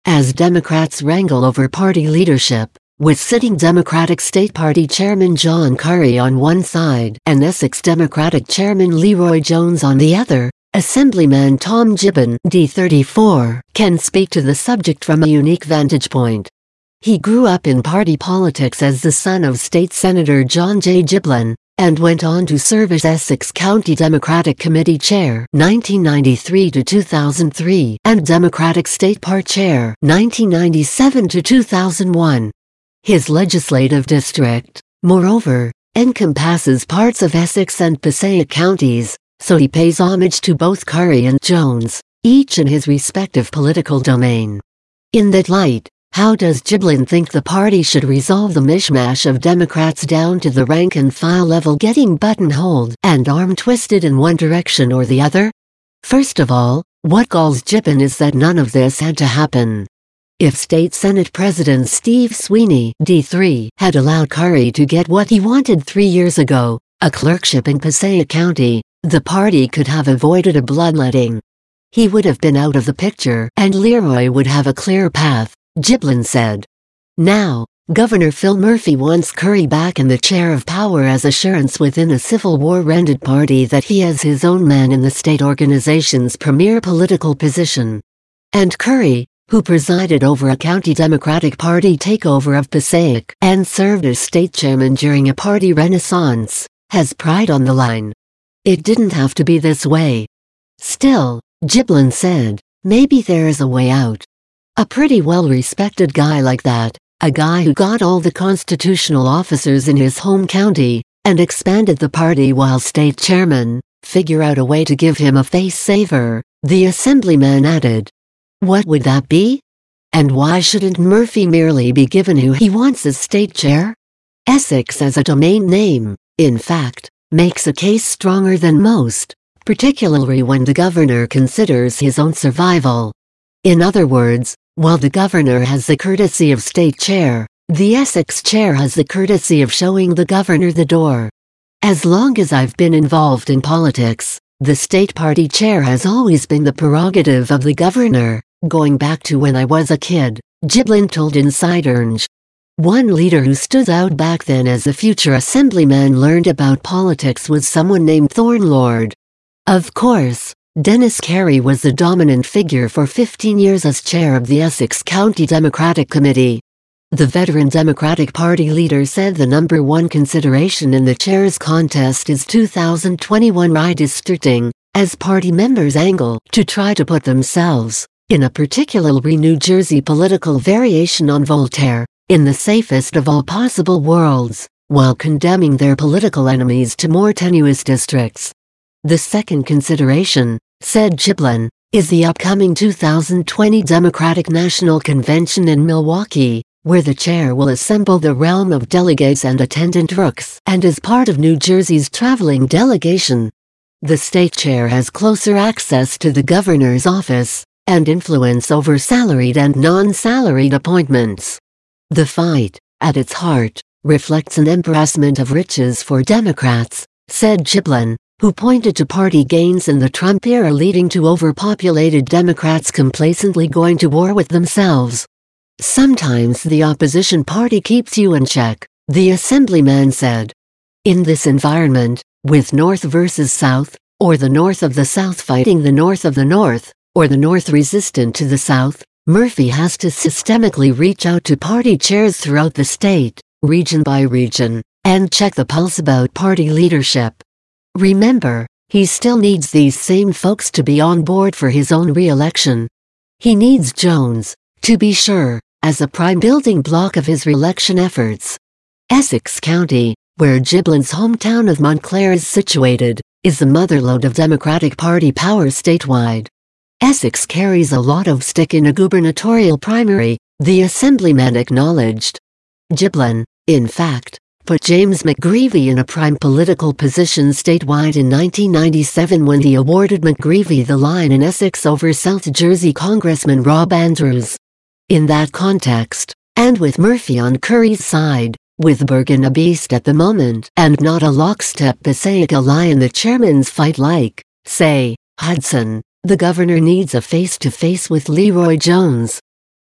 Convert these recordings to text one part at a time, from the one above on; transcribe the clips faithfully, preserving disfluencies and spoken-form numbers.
as Democrats wrangle over party leadership, with sitting Democratic State Party Chairman John Curry on one side and Essex Democratic Chairman Leroy Jones on the other. Assemblyman Tom Gibbon, D thirty-four, can speak to the subject from a unique vantage point. He grew up in party politics as the son of State Senator John J. Giblin, and went on to serve as Essex County Democratic Committee Chair nineteen ninety-three to two thousand three and Democratic State Part Chair nineteen ninety-seven to two thousand one. His legislative district, moreover, encompasses parts of Essex and Passaic counties, so he pays homage to both Curry and Jones, each in his respective political domain. In that light, how does Giblin think the party should resolve the mishmash of Democrats down to the rank-and-file level getting buttonholed and arm-twisted in one direction or the other? First of all, what galls Gibbon is that none of this had to happen. If State Senate President Steve Sweeney, D three, had allowed Curry to get what he wanted three years ago, a clerkship in Passaic County, the party could have avoided a bloodletting. He would have been out of the picture and Leroy would have a clear path, Giblin said. Now, Governor Phil Murphy wants Curry back in the chair of power as assurance within a Civil War-rended party that he has his own man in the state organization's premier political position. And Curry, who presided over a county Democratic Party takeover of Passaic and served as state chairman during a party renaissance, has pride on the line. It didn't have to be this way. Still, Giblin said, maybe there is a way out. A pretty well-respected guy like that, a guy who got all the constitutional officers in his home county, and expanded the party while state chairman, figure out a way to give him a face-saver, the assemblyman added. What would that be? And why shouldn't Murphy merely be given who he wants as state chair? Essex as a domain name, in fact, makes a case stronger than most, particularly when the governor considers his own survival. In other words, while the governor has the courtesy of state chair, the Essex chair has the courtesy of showing the governor the door. As long as I've been involved in politics, the state party chair has always been the prerogative of the governor, going back to when I was a kid, Giblin told Inside Orange. One leader who stood out back then as a future assemblyman learned about politics was someone named Thorne Lord. Of course, Dennis Carey was the dominant figure for fifteen years as chair of the Essex County Democratic Committee. The veteran Democratic Party leader said the number one consideration in the chair's contest is two thousand twenty-one redistricting, as party members angle to try to put themselves, in a particularly New Jersey political variation on Voltaire, in the safest of all possible worlds, while condemning their political enemies to more tenuous districts. The second consideration, said Giblin, is the upcoming two thousand twenty Democratic National Convention in Milwaukee, where the chair will assemble the realm of delegates and attendant rooks and is part of New Jersey's traveling delegation. The state chair has closer access to the governor's office and influence over salaried and non-salaried appointments. The fight, at its heart, reflects an embarrassment of riches for Democrats, said Giblin, who pointed to party gains in the Trump era leading to overpopulated Democrats complacently going to war with themselves. Sometimes the opposition party keeps you in check, the assemblyman said. In this environment, with North versus South, or the North of the South fighting the North of the North, or the North resistant to the South, Murphy has to systemically reach out to party chairs throughout the state, region by region, and check the pulse about party leadership. Remember, he still needs these same folks to be on board for his own re-election. He needs Jones, to be sure, as a prime building block of his re-election efforts. Essex County, where Giblin's hometown of Montclair is situated, is the motherlode of Democratic Party power statewide. Essex carries a lot of stick in a gubernatorial primary, the assemblyman acknowledged. Giblin, in fact, put James McGreevey in a prime political position statewide in nineteen ninety-seven when he awarded McGreevey the line in Essex over South Jersey Congressman Rob Andrews. In that context, and with Murphy on Curry's side, with Bergen a beast at the moment and not a lockstep Passaic ally in the chairman's fight like, say, Hudson, the governor needs a face-to-face with Leroy Jones.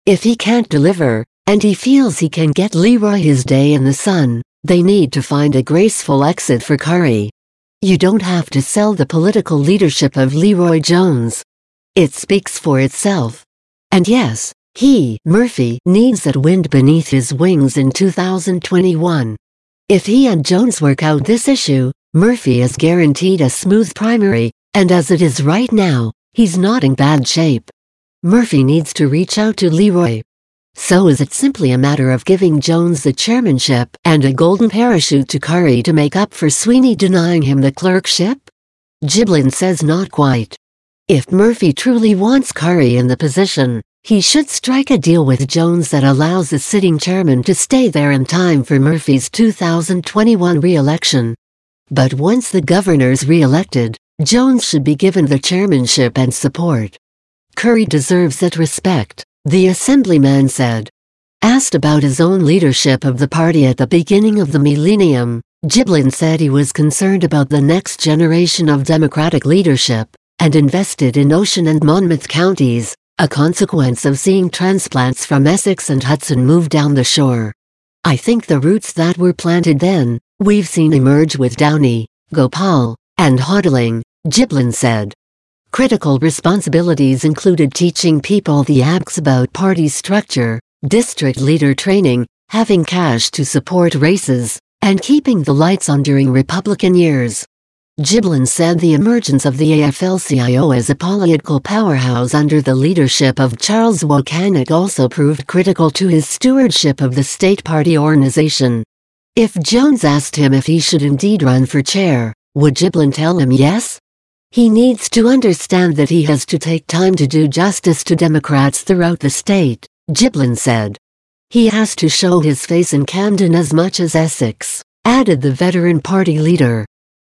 If he can't deliver, and he feels he can get Leroy his day in the sun, they need to find a graceful exit for Curry. You don't have to sell the political leadership of Leroy Jones. It speaks for itself. And yes, he, Murphy, needs that wind beneath his wings in two thousand twenty-one. If he and Jones work out this issue, Murphy is guaranteed a smooth primary, and as it is right now, he's not in bad shape. Murphy needs to reach out to Leroy. So is it simply a matter of giving Jones the chairmanship and a golden parachute to Curry to make up for Sweeney denying him the clerkship? Giblin says not quite. If Murphy truly wants Curry in the position, he should strike a deal with Jones that allows the sitting chairman to stay there in time for Murphy's two thousand twenty-one re-election. But once the governor's re-elected, Jones should be given the chairmanship and support. Curry deserves that respect, the assemblyman said. Asked about his own leadership of the party at the beginning of the millennium, Giblin said he was concerned about the next generation of Democratic leadership, and invested in Ocean and Monmouth counties, a consequence of seeing transplants from Essex and Hudson move down the shore. I think the roots that were planted then, we've seen emerge with Downey, Gopal, and Hodling, Giblin said. Critical responsibilities included teaching people the acts about party structure, district leader training, having cash to support races, and keeping the lights on during Republican years. Giblin said the emergence of the A F L C I O as a political powerhouse under the leadership of Charles Wojcik also proved critical to his stewardship of the state party organization. If Jones asked him if he should indeed run for chair, would Giblin tell him yes? He needs to understand that he has to take time to do justice to Democrats throughout the state, Giblin said. He has to show his face in Camden as much as Essex, added the veteran party leader.